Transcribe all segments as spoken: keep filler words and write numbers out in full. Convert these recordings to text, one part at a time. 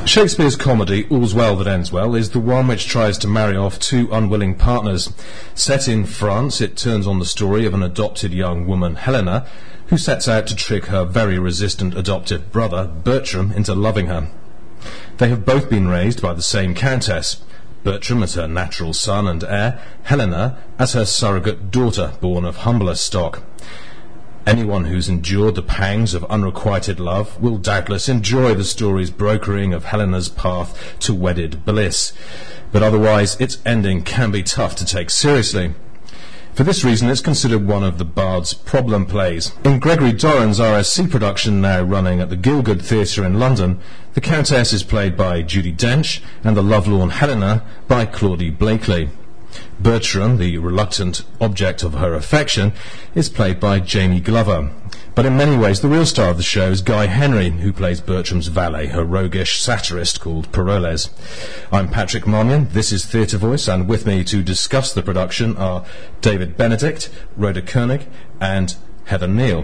Shakespeare's comedy, All's Well That Ends Well, is the one which tries to marry off two unwilling partners. Set in France, it turns on the story of an adopted young woman, Helena, who sets out to trick her very resistant adoptive brother, Bertram, into loving her. They have both been raised by the same countess, Bertram as her natural son and heir, Helena as her surrogate daughter, born of humbler stock. Anyone who's endured the pangs of unrequited love will doubtless enjoy the story's brokering of Helena's path to wedded bliss, but otherwise its ending can be tough to take seriously. For this reason, it's considered one of the Bard's problem plays. In Gregory Doran's R S C production, now running at the Gielgud Theatre in London, the Countess is played by Judi Dench and the lovelorn Helena by Claudie Blakely. Bertram, the reluctant object of her affection, is played by Jamie Glover. But in many ways, the real star of the show is Guy Henry, who plays Bertram's valet, a roguish satirist called Parolles. I'm Patrick Monyon, this is Theatre Voice, and with me to discuss the production are David Benedict, Rhoda Koenig, and Heather Neal.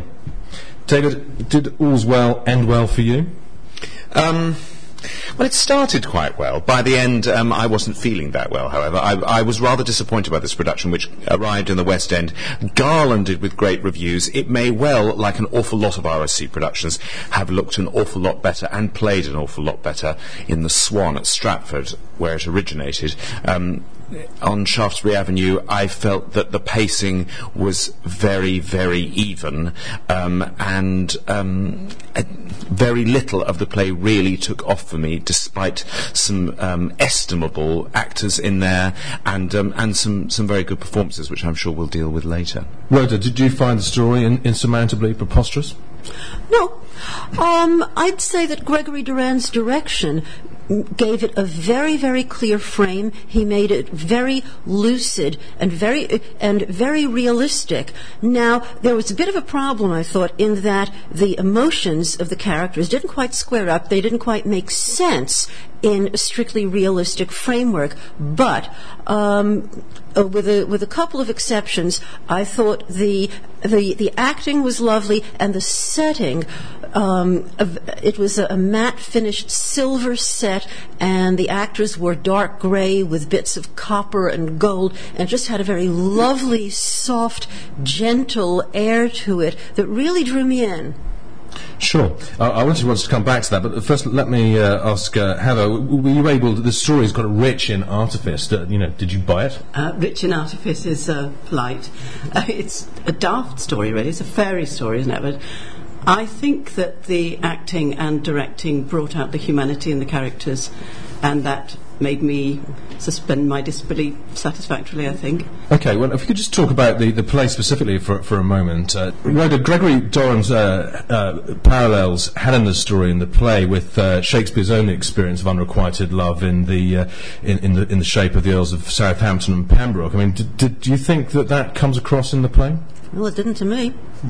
David, did All's Well end well for you? Um... Well, it started quite well. By the end, um, I wasn't feeling that well, however. I, I was rather disappointed by this production, which arrived in the West End, garlanded with great reviews. It may well, like an awful lot of R S C productions, have looked an awful lot better and played an awful lot better in the Swan at Stratford, where it originated. Um, on Shaftesbury Avenue, I felt that the pacing was very, very even, um, and um, a, very little of the play really took off for me, despite some um, estimable actors in there and um, and some, some very good performances, which I'm sure we'll deal with later. Rhoda, did you find the story in, insurmountably preposterous? No. Um, I'd say that Gregory Doran's direction gave it a very, very clear frame. He made it very lucid and very and very realistic. Now, there was a bit of a problem, I thought, in that the emotions of the characters didn't quite square up. They didn't quite make sense in a strictly realistic framework. But um, uh, with a with a couple of exceptions, I thought the the the acting was lovely and the setting. Um, it was a, a matte finished silver set, and the actors wore dark gray with bits of copper and gold, and it just had a very lovely, soft, gentle air to it that really drew me in. Sure. Uh, I wanted to come back to that, but first let me uh, ask uh, Heather, were you able to, the story's got rich in artifice, uh, you know, did you buy it? Uh, rich in artifice is uh, polite. Uh, it's a daft story, really. It's a fairy story, isn't it? But I think that the acting and directing brought out the humanity in the characters, and that made me suspend my disbelief satisfactorily, I think. Okay, well, if we could just talk about the, the play specifically for for a moment. Uh, Rhoda, Gregory Doran's uh, uh, parallels Helena's story in the play with uh, Shakespeare's own experience of unrequited love in the uh, in, in the in the shape of the Earls of Southampton and Pembroke. I mean, did, did, do you think that that comes across in the play? Well, it didn't to me.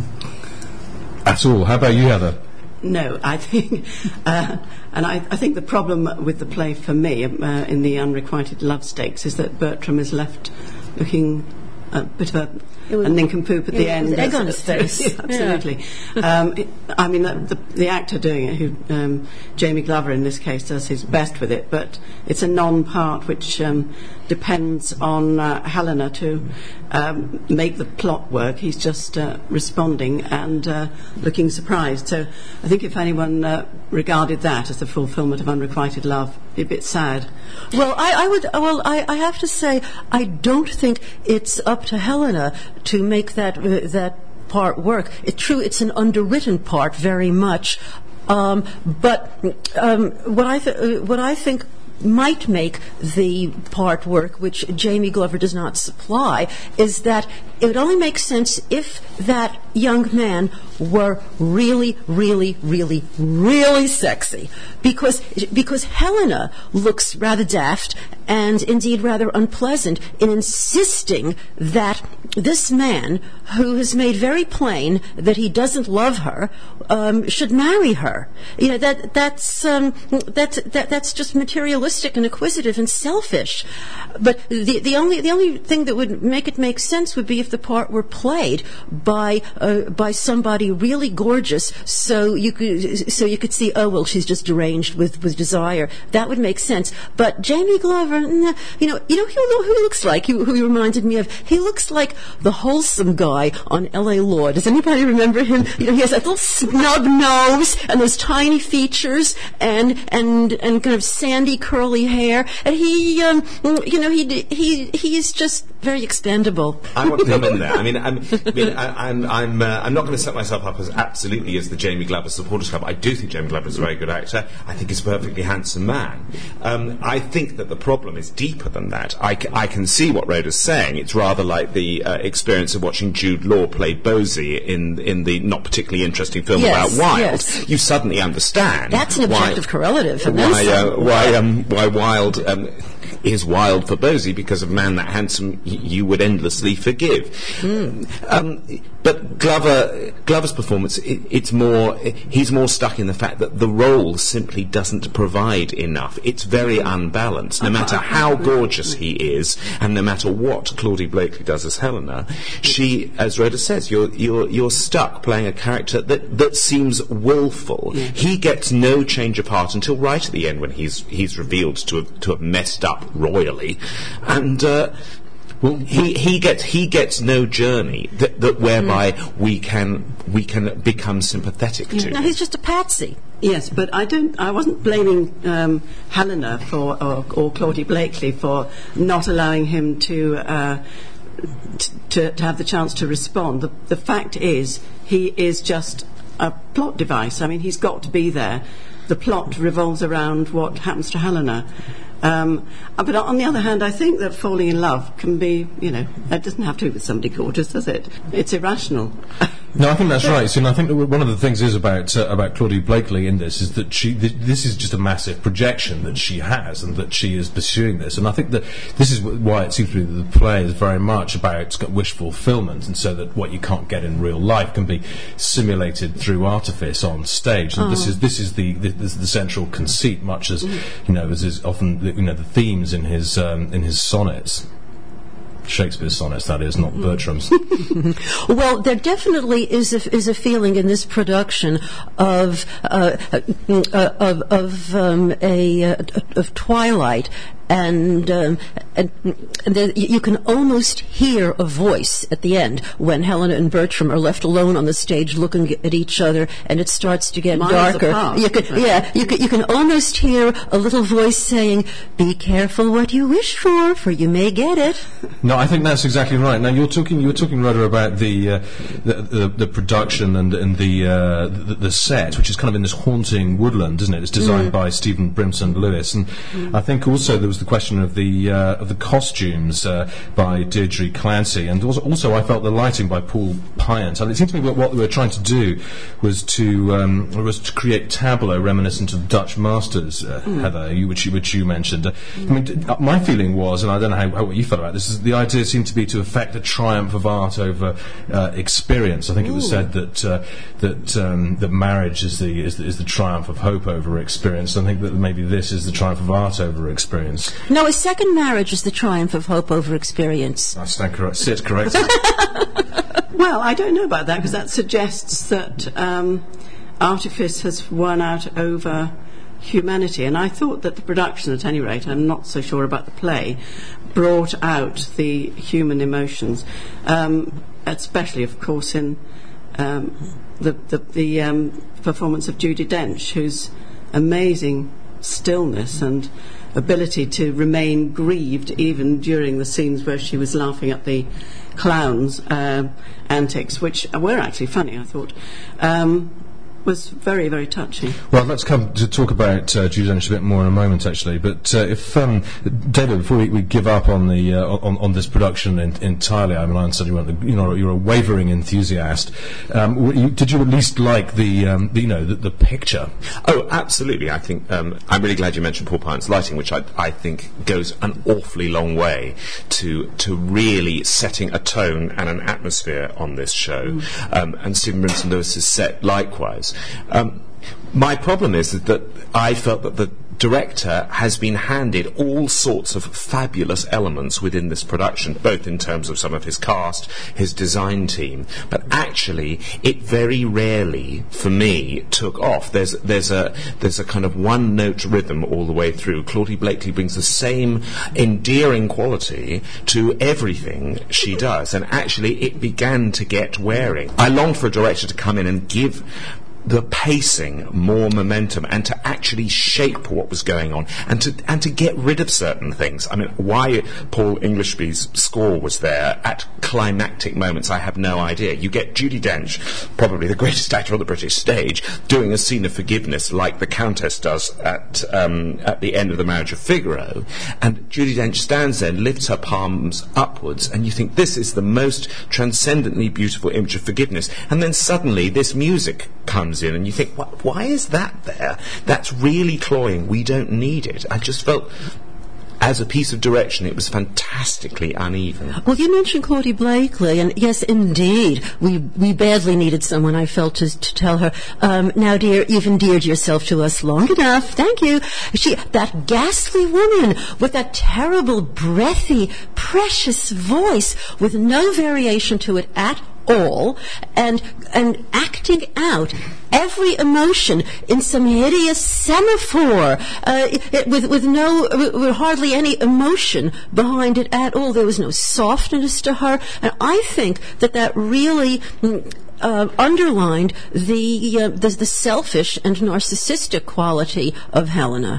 At all. How about you, Heather? No, I think, uh, and I, I think the problem with the play for me uh, in the unrequited love stakes is that Bertram is left looking a bit of a, a nincompoop at the end. With egg on his face. Yeah, absolutely. Yeah. Um, it, I mean, the, the actor doing it, who um, Jamie Glover in this case, does his best with it, but it's a non-part which um, depends on uh, Helena to um, make the plot work. He's just uh, responding and uh, looking surprised. So I think if anyone uh, regarded that as the fulfilment of unrequited love, it'd be a bit sad. Well, I, I would. Well, I, I have to say, I don't think it's up to Helena to make that uh, that part work. It's true, it's an underwritten part very much, um, but um, what I th- uh, what I think might make the part work, which Jamie Glover does not supply, is that it would only make sense if that young man were really, really, really, really sexy. Because because Helena looks rather daft and indeed rather unpleasant in insisting that this man, who has made very plain that he doesn't love her, um, should marry her. You know, that that's um, that's that, that's just materialistic and acquisitive and selfish. But the the only the only thing that would make it make sense would be if if the part were played by uh, by somebody really gorgeous, so you could so you could see, oh well, she's just deranged with, with desire. That would make sense. But Jamie Glover, nah, you know, you know who, who he looks like? Who, who he reminded me of? He looks like the wholesome guy on L A Law. Does anybody remember him? You know, he has that little snub nose and those tiny features and and and kind of sandy curly hair, and he, um, you know, he he he's just very expendable. I want to come in there. I mean, I'm, I mean, I, I'm I'm uh, I'm not going to set myself up as absolutely as the Jamie Glover supporters club. I do think Jamie Glover is a very good actor. I think he's a perfectly handsome man. Um, I think that the problem is deeper than that. I, c- I can see what Rhoda's saying. It's rather like the uh, experience of watching Jude Law play Bosie in in the not particularly interesting film yes, about Wilde. Yes. You suddenly understand. That's an objective why, correlative. And why, uh, why, um, why Wilde um, is Wilde for Bosie, because of Man That Handsome y- you would endlessly forgive. Mm. Um, but Glover, Glover's performance, it, it's more, he's more stuck in the fact that the role simply doesn't provide enough. It's very unbalanced. No matter how gorgeous he is, and no matter what Claudia Blakely does as Helena, she, as Rhoda says, you're, you're, you're stuck playing a character that, that seems willful. Yeah. He gets no change of heart until right at the end, when he's, he's revealed to have, to have messed up royally. And, uh, Well, he, he gets he gets no journey that, that whereby mm. we can we can become sympathetic yeah. to. No, he's just a patsy. Yes, but I don't. I wasn't blaming um, Helena for or, or Claudia Blakely for not allowing him to, uh, t- to to have the chance to respond. The, the fact is, he is just a plot device. I mean, he's got to be there. The plot revolves around what happens to Helena. Um, but on the other hand, I think that falling in love can be, you know, it doesn't have to be with somebody gorgeous, does it? It's irrational. No, I think that's right. So, and I think that one of the things is about uh, about Claudia Blakely in this is that she th- this is just a massive projection that she has, and that she is pursuing this. And I think that this is w- why it seems to be that the play is very much about wish fulfillment, and so that what you can't get in real life can be simulated through artifice on stage. And oh. this is this is the, the this is the central conceit, much as you know as is often the, you know the themes in his um, in his sonnets. Shakespeare's sonnets, that is, not Bertram's. Well, there definitely is a, is a feeling in this production of uh, uh, of, of um, a uh, of Twilight. And, um, and, and there, you can almost hear a voice at the end when Helena and Bertram are left alone on the stage looking at each other, and it starts to get Miles darker. apart. You can, yeah, you can, you can almost hear a little voice saying, "Be careful what you wish for, for you may get it." No, I think that's exactly right. Now you're talking, you were talking, Rhoda, about the uh, the, the the production and and the, uh, the the set, which is kind of in this haunting woodland, isn't it? It's designed mm. by Stephen Brimson Lewis, and mm. I think also there was the question of the uh, of the costumes uh, by Deirdre Clancy, and also, also I felt the lighting by Paul Pyant. And it seemed to me what, what they were trying to do was to um, was to create tableau reminiscent of Dutch masters, uh, mm. Heather, you, which you which you mentioned. Uh, mm. I mean, d- uh, my feeling was, and I don't know how, how what you felt about this, is the idea seemed to be to effect a triumph of art over uh, experience. I think Ooh. It was said that uh, that um, that marriage is the, is the is the triumph of hope over experience. I think that maybe this is the triumph of art over experience. No, a second marriage is the triumph of hope over experience. I stand correct. Sit correct. Well, I don't know about that, because that suggests that um, artifice has won out over humanity. And I thought that the production, at any rate, I'm not so sure about the play, brought out the human emotions, um, especially, of course, in um, the, the, the um, performance of Judi Dench, whose amazing stillness and ability to remain grieved even during the scenes where she was laughing at the clowns' uh, antics, which were actually funny, I thought, um, was very, very touching. Well, let's come to talk about uh, Judi Dench a bit more in a moment, actually. But uh, if um, David, before we, we give up on the uh, on, on this production in, entirely, I mean, I understand you, weren't the, you know, you're a wavering enthusiast. Um, you, did you at least like the, um, the you know the, the picture? Oh, absolutely. I think um, I'm really glad you mentioned Paul Pyant's lighting, which I, I think goes an awfully long way to to really setting a tone and an atmosphere on this show. Mm. Um, and Stephen Brimson Lewis's set likewise. Um, my problem is that I felt that the, director has been handed all sorts of fabulous elements within this production, both in terms of some of his cast, his design team, but actually it very rarely, for me, took off. There's there's a there's a kind of one-note rhythm all the way through. Claudie Blakely brings the same endearing quality to everything she does, and actually it began to get wearing. I longed for a director to come in and give the pacing more momentum and to actually shape what was going on and to and to get rid of certain things. I mean, why Paul Englishby's score was there at climactic moments, I have no idea. You get Judi Dench, probably the greatest actor on the British stage, doing a scene of forgiveness like the Countess does at um, at the end of The Marriage of Figaro, and Judi Dench stands there and lifts her palms upwards, and you think this is the most transcendently beautiful image of forgiveness, and then suddenly this music comes in and you think, why is that there? That's really cloying. We don't need it. I just felt, as a piece of direction, it was fantastically uneven. Well, you mentioned Claudie Blakely, and yes, indeed, we we badly needed someone, I felt, to, to tell her, um, now, dear, you've endeared yourself to us long enough. Thank you. She, that ghastly woman with that terrible, breathy, precious voice with no variation to it at all, and and acting out every emotion in some hideous semaphore, uh, it, with with no, with hardly any emotion behind it at all. There was no softness to her, and I think that that really uh, underlined the, uh, the the selfish and narcissistic quality of Helena.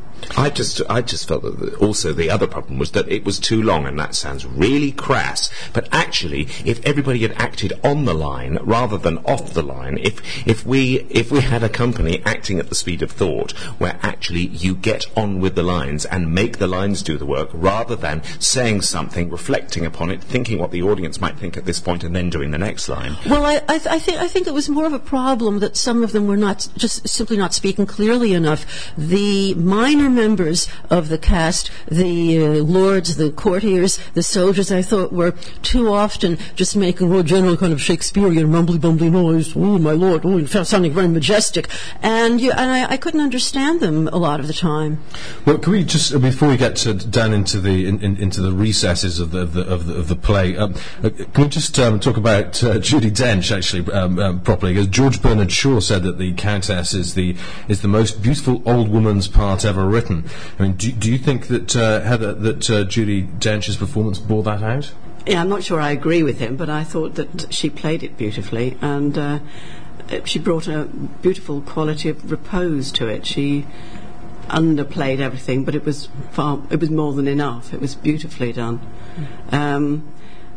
I just, I just felt that the, also the other problem was that it was too long, and that sounds really crass. But actually, if everybody had acted on the line rather than off the line, if if we if we had a company acting at the speed of thought, where actually you get on with the lines and make the lines do the work, rather than saying something, reflecting upon it, thinking what the audience might think at this point, and then doing the next line. Well, I, I, th- I think I think it was more of a problem that some of them were not just simply not speaking clearly enough. The minor members of the cast, the uh, lords, the courtiers, the soldiers, I thought were too often just making a general kind of Shakespearean rumbly-bumbly noise. Oh, my lord, oh, sounding very majestic. And, you, and I, I couldn't understand them a lot of the time. Well, can we just, before we get to, down into the in, in, into the recesses of the of the, of the, of the play, um, uh, can we just um, talk about uh, Judi Dench actually um, um, properly? Because George Bernard Shaw said that the Countess is the is the most beautiful old woman's part ever written. I mean, do, do you think that uh, Heather, that uh, Judi Dench's performance bore that out? Yeah, I'm not sure I agree with him, but I thought that she played it beautifully, and uh, she brought a beautiful quality of repose to it. She underplayed everything, but it was far, it was more than enough. It was beautifully done, mm. um,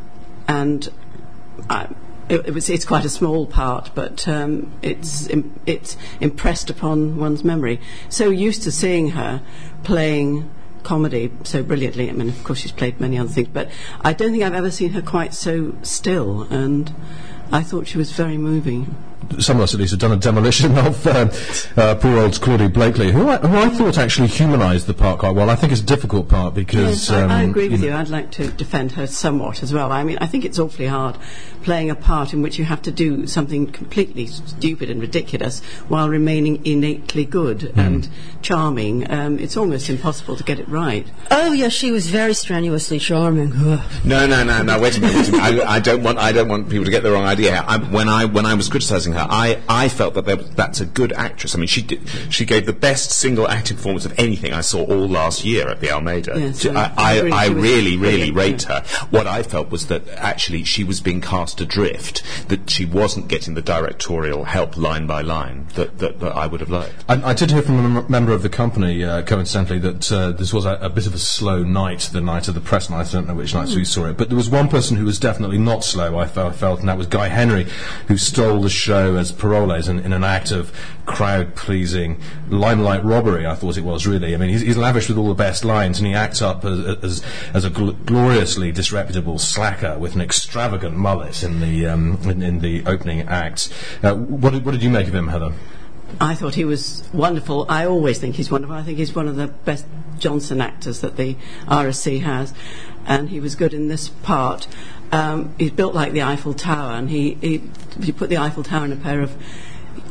and I, it, it was. It's quite a small part, but um, it's im- it's impressed upon one's memory. So used to seeing her playing comedy so brilliantly. I mean, of course, she's played many other things, but I don't think I've ever seen her quite so still, and I thought she was very moving. Some of us at least have done a demolition of uh, uh, poor old Claudie Blakely, who I, who I thought actually humanised the part quite well. I think it's a difficult part because... Yes, I, um, I agree with you. you. I'd like to defend her somewhat as well. I mean, I think it's awfully hard playing a part in which you have to do something completely stupid and ridiculous while remaining innately good mm. and charming. Um, it's almost impossible to get it right. Oh, yes, she was very strenuously charming. no, no, no, no, wait a minute. Wait a minute. I, I, don't want, I don't want people to get the wrong idea. I, when, I, when I was criticising her, I, I felt that there, that's a good actress. I mean, she did, she gave the best single acting performance of anything I saw all last year at the Almeida. Yes, I, I, I, really, I really, really rate yeah. her. What I felt was that actually she was being cast adrift, that she wasn't getting the directorial help line by line that, that, that I would have liked. I, I did hear from a mem- member of the company, uh, coincidentally, that uh, this was a, a bit of a slow night, the night of the press night. I don't know which nights mm. we saw it, but there was one person who was definitely not slow, I felt, I felt, and that was Guy Henry, who stole the show as Paroles in, in an act of crowd-pleasing limelight robbery, I thought it was, really. I mean, he's, he's lavish with all the best lines, and he acts up as, as, as a gl- gloriously disreputable slacker with an extravagant mullet in the um, in, in the opening act. Uh, what, did, what did you make of him, Heather? I thought he was wonderful. I always think he's wonderful. I think he's one of the best Johnson actors that the R S C has, and he was good in this part. Um, he's built like the Eiffel Tower, and he, he if you put the Eiffel Tower in a pair of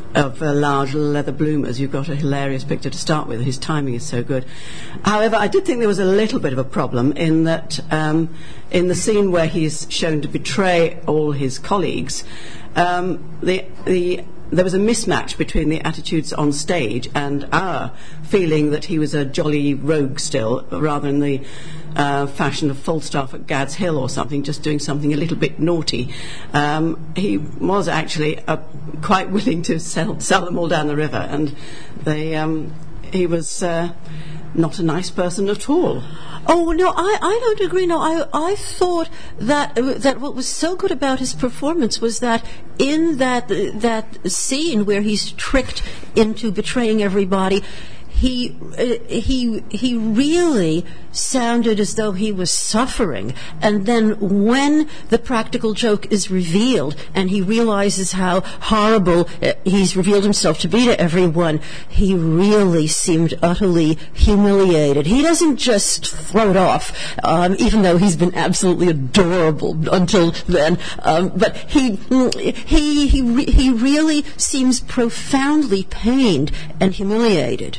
of uh, large leather bloomers, you've got a hilarious picture to start with. His timing is so good. However, I did think there was a little bit of a problem in that um, in the scene where he's shown to betray all his colleagues, um, the the there was a mismatch between the attitudes on stage and our feeling that he was a jolly rogue still, rather than the uh, fashion of Falstaff at Gad's Hill or something, just doing something a little bit naughty. Um, he was actually uh, quite willing to sell, sell them all down the river, and they, um, he was uh, not a nice person at all. Oh no, I, I don't agree. No, I I thought that uh, that what was so good about his performance was that in that uh, that scene where he's tricked into betraying everybody, he uh, he he really sounded as though he was suffering. And then when the practical joke is revealed and he realizes how horrible uh, he's revealed himself to be to everyone, he really seemed utterly humiliated. He doesn't just throw it off, um, even though he's been absolutely adorable until then. Um, but he he he re- he really seems profoundly pained and humiliated.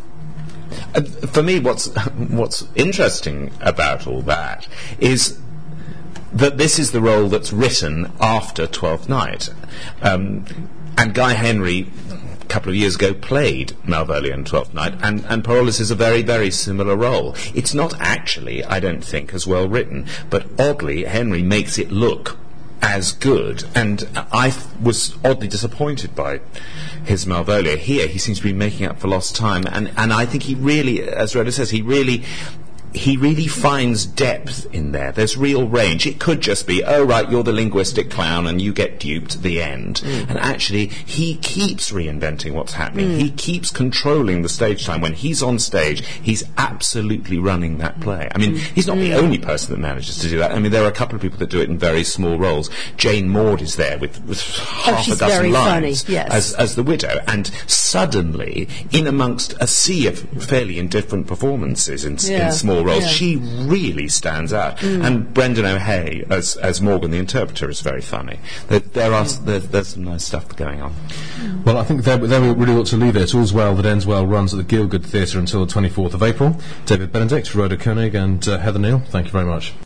Uh, for me, what's what's interesting about all that is that this is the role that's written after Twelfth Night, um, and Guy Henry, a couple of years ago, played Malvolio in Twelfth Night, and, and Parolles is a very, very similar role. It's not actually, I don't think, as well written, but oddly, Henry makes it look as good, and I th- was oddly disappointed by his Malvolio. Here, he seems to be making up for lost time, and, and I think he really, as Rhoda says, he really he really finds depth in there. There's real range. It could just be, oh, right, you're the linguistic clown and you get duped at the end. Mm. And actually, he keeps reinventing what's happening. Mm. He keeps controlling the stage time. When he's on stage, he's absolutely running that play. I mean, mm. he's not mm. the only person that manages to do that. I mean, there are a couple of people that do it in very small roles. Jane Maud is there with, with half oh, a dozen lines funny. Yes. as, as the widow. And suddenly, in amongst a sea of fairly indifferent performances in, yeah. in small roles, yeah. she really stands out. Mm. And Brendan O'Hay as as Morgan the interpreter is very funny. There, there are there, there's some nice stuff going on. Well, I think there, there we really ought to leave it. All's Well That Ends Well runs at the Gielgud Theatre until the twenty-fourth of April. David Benedict, Rhoda Koenig and uh, Heather Neal, thank you very much.